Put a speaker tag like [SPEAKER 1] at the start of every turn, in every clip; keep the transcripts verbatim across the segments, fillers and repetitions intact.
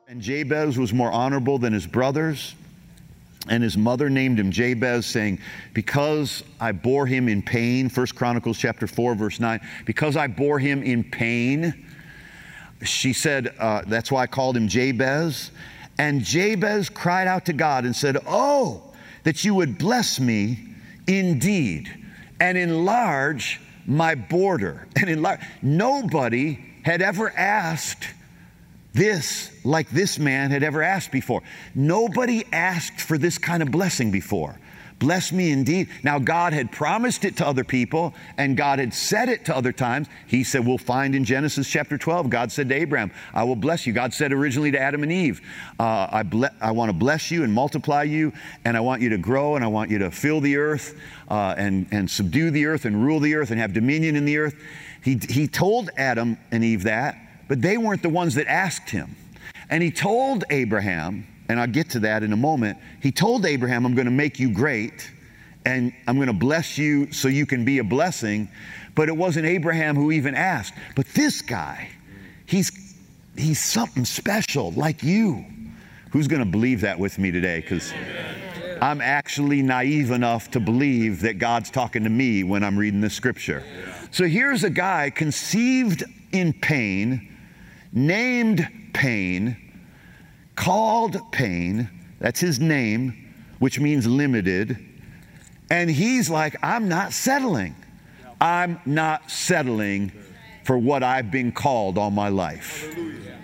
[SPEAKER 1] And Jabez was more honorable than his brothers. And his mother named him Jabez, saying, because I bore him in pain, First Chronicles chapter four, verse nine, because I bore him in pain, she said, uh, that's why I called him Jabez. And Jabez cried out to God and said, oh, that you would bless me indeed and enlarge my border. And enlarge. Nobody had ever asked this like this man had ever asked before. Nobody asked for this kind of blessing before. Bless me indeed. Now, God had promised it to other people, and God had said it to other times. He said, we'll find in Genesis chapter twelve, God said to Abraham, I will bless you. God said originally to Adam and Eve, uh, I, ble- I want to bless you and multiply you, and I want you to grow, and I want you to fill the earth uh, and, and subdue the earth and rule the earth and have dominion in the earth. He, he told Adam and Eve that, but they weren't the ones that asked him. And he told Abraham, and I'll get to that in a moment, he told Abraham, I'm going to make you great, and I'm going to bless you so you can be a blessing. But it wasn't Abraham who even asked. But this guy, he's, he's something special, like you. Who's going to believe that with me today? Because I'm actually naive enough to believe that God's talking to me when I'm reading this scripture. So here's a guy conceived in pain, named pain, called pain, that's his name, which means limited. And he's like, I'm not settling. I'm not settling for what I've been called all my life.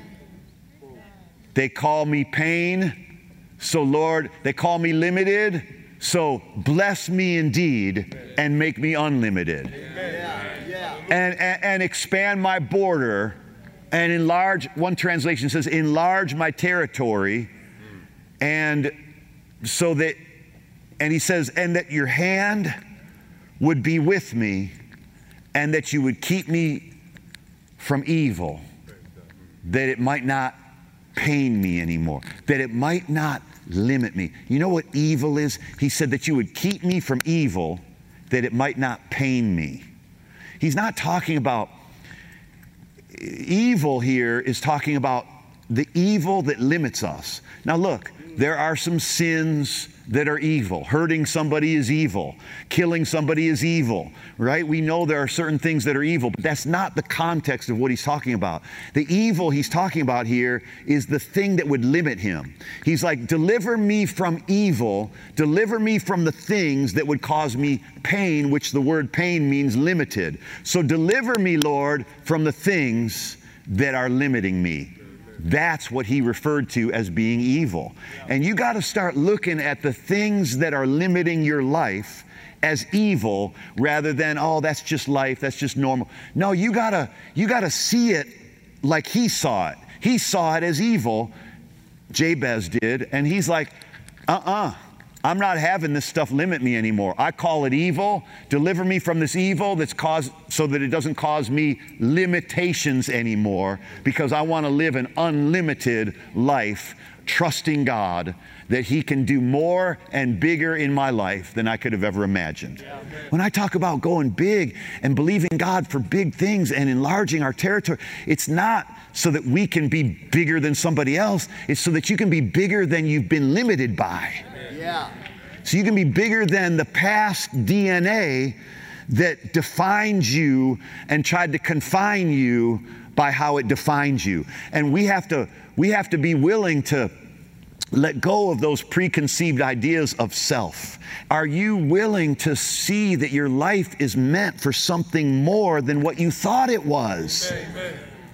[SPEAKER 1] They call me pain, so Lord, they call me limited, so bless me indeed and make me unlimited. And, and, and expand my border and enlarge, one translation says, enlarge my territory, and so that, and he says, and that your hand would be with me, and that you would keep me from evil, that it might not pain me anymore, that it might not limit me. You know what evil is? He said that you would keep me from evil, that it might not pain me. He's not talking about evil here, is talking about the evil that limits us. Now look, there are some sins that are evil. Hurting somebody is evil. Killing somebody is evil, right? We know there are certain things that are evil, but that's not the context of what he's talking about. The evil he's talking about here is the thing that would limit him. He's like, deliver me from evil, deliver me from the things that would cause me pain, which the word pain means limited. So deliver me, Lord, from the things that are limiting me. That's what he referred to as being evil. And you got to start looking at the things that are limiting your life as evil rather than, oh, that's just life, that's just normal. No, you got to you got to see it like he saw it. He saw it as evil, Jabez did, and he's like, uh-uh. I'm not having this stuff limit me anymore. I call it evil. Deliver me from this evil that's caused so that it doesn't cause me limitations anymore, because I want to live an unlimited life, trusting God that he can do more and bigger in my life than I could have ever imagined. When I talk about going big and believing God for big things and enlarging our territory, it's not so that we can be bigger than somebody else. It's so that you can be bigger than you've been limited by. Yeah. So you can be bigger than the past D N A that defines you and tried to confine you by how it defines you. And we have to, we have to be willing to let go of those preconceived ideas of self. Are you willing to see that your life is meant for something more than what you thought it was? Amen.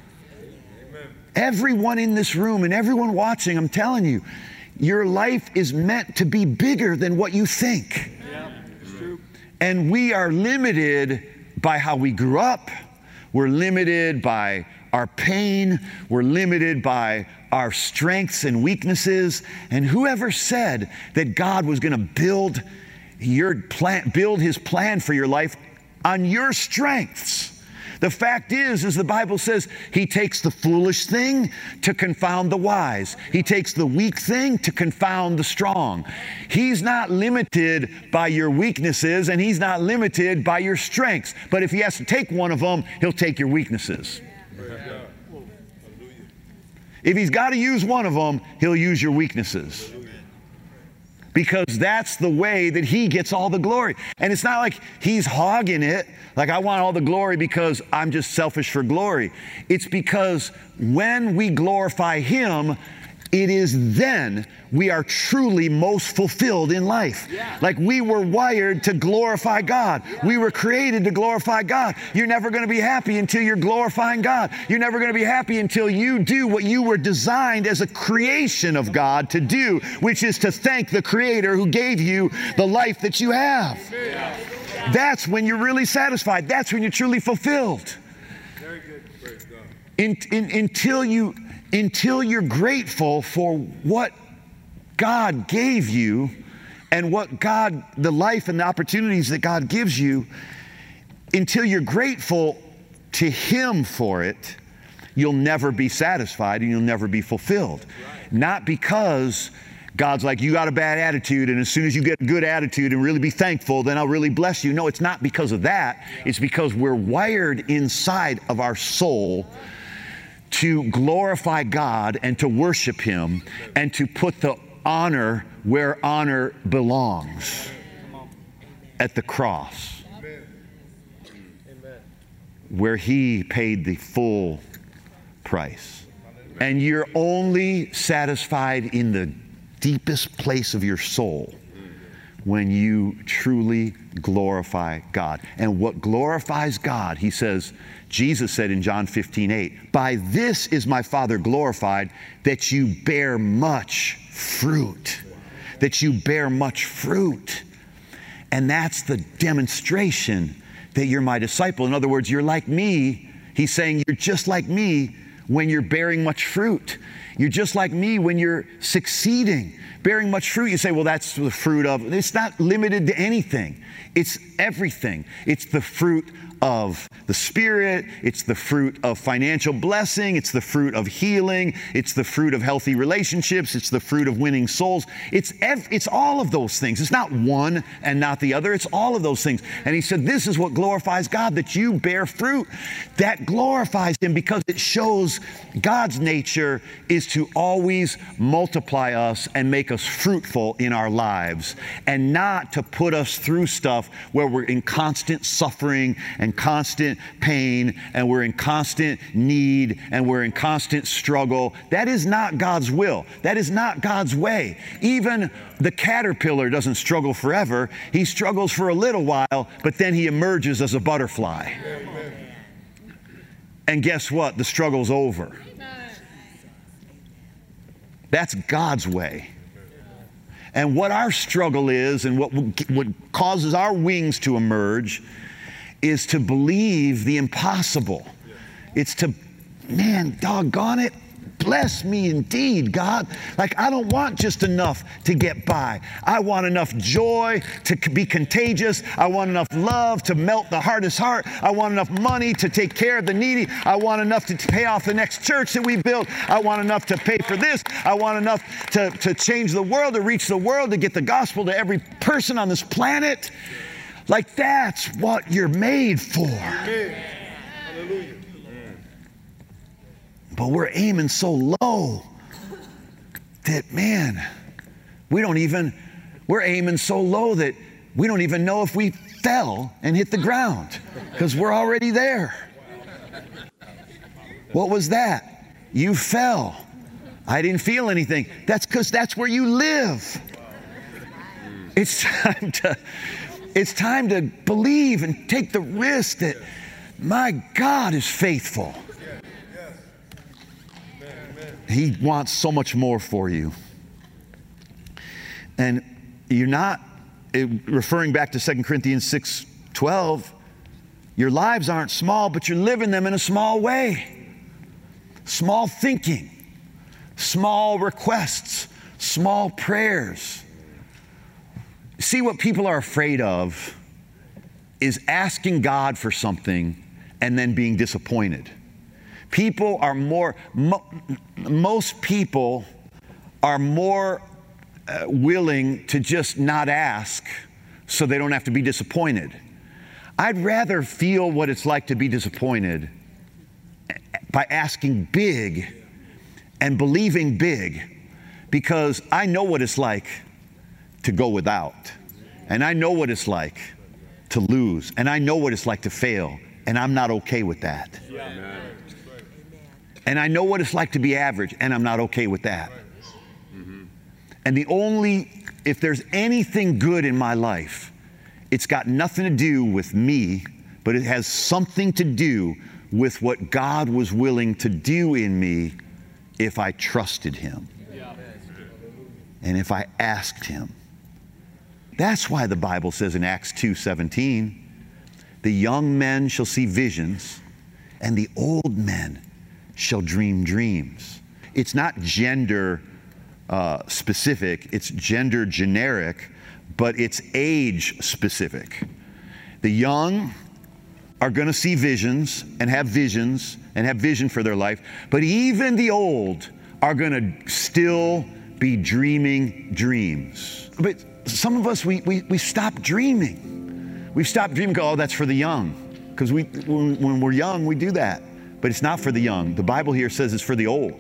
[SPEAKER 1] Amen. Everyone in this room and everyone watching, I'm telling you, your life is meant to be bigger than what you think. Yeah, it's true. And we are limited by how we grew up. We're limited by our pain. We're limited by our strengths and weaknesses. And whoever said that God was going to build your plan, build his plan for your life on your strengths? The fact is, as the Bible says, he takes the foolish thing to confound the wise. He takes the weak thing to confound the strong. He's not limited by your weaknesses, and he's not limited by your strengths. But if he has to take one of them, he'll take your weaknesses. If he's got to use one of them, he'll use your weaknesses. Because that's the way that he gets all the glory. And it's not like he's hogging it, like I want all the glory because I'm just selfish for glory. It's because when we glorify him, it is then we are truly most fulfilled in life. Yeah. Like we were wired to glorify God. Yeah. We were created to glorify God. You're never going to be happy until you're glorifying God. You're never going to be happy until you do what you were designed as a creation of God to do, which is to thank the Creator who gave you the life that you have. Yeah. That's when you're really satisfied. That's when you're truly fulfilled. Very good. Praise God. In, in, until you... Until you're grateful for what God gave you and what God, the life and the opportunities that God gives you, until you're grateful to him for it, you'll never be satisfied and you'll never be fulfilled. Right. Not because God's like, you got a bad attitude, and as soon as you get a good attitude and really be thankful, then I'll really bless you. No, it's not because of that. Yeah. It's because we're wired inside of our soul to glorify God and to worship him and to put the honor where honor belongs, at the cross, where he paid the full price. And you're only satisfied in the deepest place of your soul when you truly glorify God. And what glorifies God, he says, Jesus said in John fifteen eight, by this is my Father glorified, that you bear much fruit. That you bear much fruit. And that's the demonstration that you're my disciple. In other words, you're like me. He's saying you're just like me when you're bearing much fruit. You're just like me when you're succeeding, bearing much fruit. You say, well, that's the fruit of, it's not limited to anything. It's everything. It's the fruit of the Spirit. It's the fruit of financial blessing. It's the fruit of healing. It's the fruit of healthy relationships. It's the fruit of winning souls. It's ev- it's all of those things. It's not one and not the other. It's all of those things. And he said, this is what glorifies God, that you bear fruit. That glorifies him because it shows God's nature is to always multiply us and make us fruitful in our lives, and not to put us through stuff where we're in constant suffering and constant pain, and we're in constant need, and we're in constant struggle. That is not God's will. That is not God's way. Even the caterpillar doesn't struggle forever. He struggles for a little while, but then he emerges as a butterfly. And guess what? The struggle's over. That's God's way. And what our struggle is, and what, what causes our wings to emerge, is to believe the impossible. It's to, man, doggone it, bless me indeed, God. Like, I don't want just enough to get by. I want enough joy to be contagious. I want enough love to melt the hardest heart. I want enough money to take care of the needy. I want enough to pay off the next church that we build. I want enough to pay for this. I want enough to, to change the world, to reach the world, to get the gospel to every person on this planet. Like, that's what you're made for. Hallelujah. But we're aiming so low that, man, we don't even, we're aiming so low that we don't even know if we fell and hit the ground, because we're already there. What was that? You fell. I didn't feel anything. That's because that's where you live. It's time to, it's time to believe and take the risk that my God is faithful. He wants so much more for you. And you're not, referring back to Second Corinthians six twelve, your lives aren't small, but you're living them in a small way. Small thinking, small requests, small prayers. See, what people are afraid of is asking God for something and then being disappointed. People are more, mo- most people are more uh, willing to just not ask so they don't have to be disappointed. I'd rather feel what it's like to be disappointed by asking big and believing big, because I know what it's like to go without. And I know what it's like to lose. And I know what it's like to fail. And I'm not okay with that. Amen. And I know what it's like to be average. And I'm not okay with that. Mm-hmm. And the only, if there's anything good in my life, it's got nothing to do with me, but it has something to do with what God was willing to do in me if I trusted him. And if I asked him. That's why the Bible says in Acts two seventeen, the young men shall see visions, and the old men shall dream dreams. It's not gender uh, specific, it's gender generic, but it's age specific. The young are going to see visions and have visions and have vision for their life, but even the old are going to still be dreaming dreams. But some of us, we, we, we stop dreaming. We've stopped dreaming, go, oh, that's for the young. Because we, when, when we're young, we do that. But it's not for the young. The Bible here says it's for the old.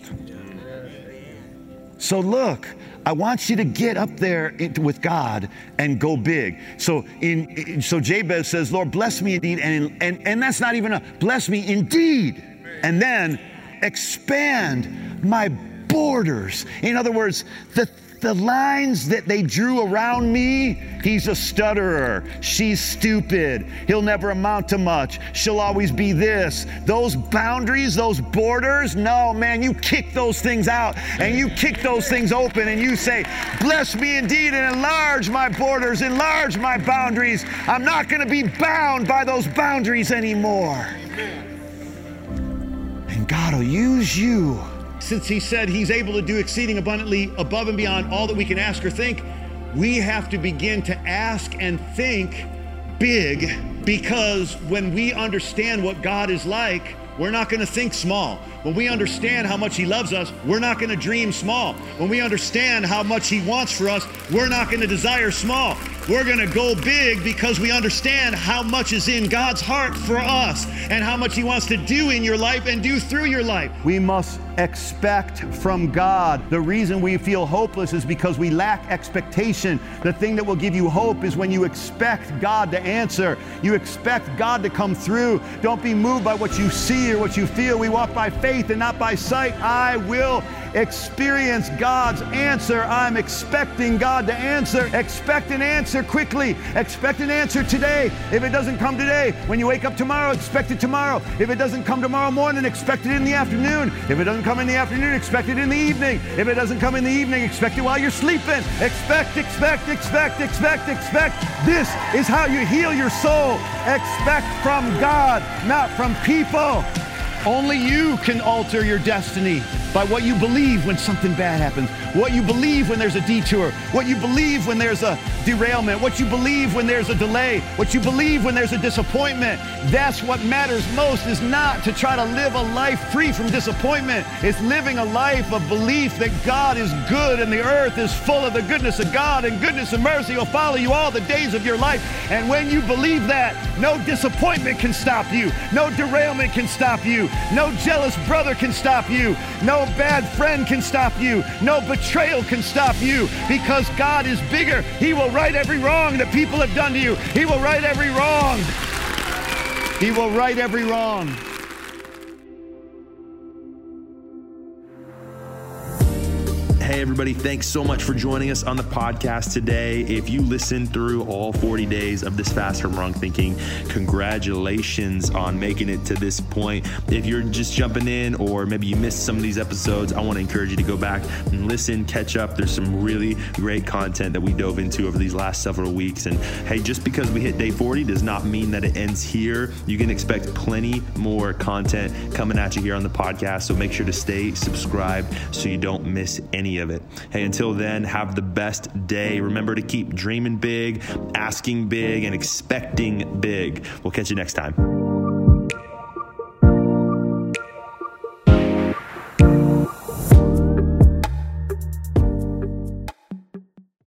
[SPEAKER 1] So look, I want you to get up there with God and go big. So in, so Jabez says, Lord, bless me indeed. And, and, and that's not even a, bless me indeed. And then expand my borders. In other words, the The lines that they drew around me, he's a stutterer, she's stupid, he'll never amount to much, she'll always be this. Those boundaries, those borders, no, man, you kick those things out and you kick those things open and you say, bless me indeed and enlarge my borders, enlarge my boundaries. I'm not going to be bound by those boundaries anymore. And God will use you. Since he said he's able to do exceeding abundantly above and beyond all that we can ask or think, we have to begin to ask and think big, because when we understand what God is like, we're not going to think small. When we understand how much he loves us, we're not going to dream small. When we understand how much he wants for us, we're not going to desire small. We're going to go big because we understand how much is in God's heart for us and how much he wants to do in your life and do through your life. We must expect from God. The reason we feel hopeless is because we lack expectation. The thing that will give you hope is when you expect God to answer. You expect God to come through. Don't be moved by what you see or what you feel. We walk by faith and not by sight. I will experience God's answer. I'm expecting God to answer. Expect an answer quickly. Expect an answer today. If it doesn't come today, when you wake up tomorrow, expect it tomorrow. If it doesn't come tomorrow morning, expect it in the afternoon. If it doesn't come in the afternoon, expect it in the evening. If it doesn't come in the evening, expect it while you're sleeping. Expect, expect, expect, expect, expect. This is how you heal your soul. Expect from God, not from people. Only you can alter your destiny by what you believe when something bad happens, what you believe when there's a detour, what you believe when there's a derailment, what you believe when there's a delay, what you believe when there's a disappointment. That's what matters most, is not to try to live a life free from disappointment. It's living a life of belief that God is good and the earth is full of the goodness of God, and goodness and mercy will follow you all the days of your life. And when you believe that, no disappointment can stop you, no derailment can stop you, no jealous brother can stop you, no bad friend can stop you, no betrayal can stop you, because God is bigger. He will right every wrong that people have done to you. He will right every wrong. He will right every wrong.
[SPEAKER 2] Hey everybody, thanks so much for joining us on the podcast today. If you listened through all forty days of this Fast from Wrong Thinking, congratulations on making it to this point. If you're just jumping in, or maybe you missed some of these episodes, I want to encourage you to go back and listen, catch up. There's some really great content that we dove into over these last several weeks. And hey, just because we hit day forty does not mean that it ends here. You can expect plenty more content coming at you here on the podcast. So make sure to stay subscribed so you don't miss any of it. Hey, until then, have the best day. Remember to keep dreaming big, asking big, and expecting big. We'll catch you next time.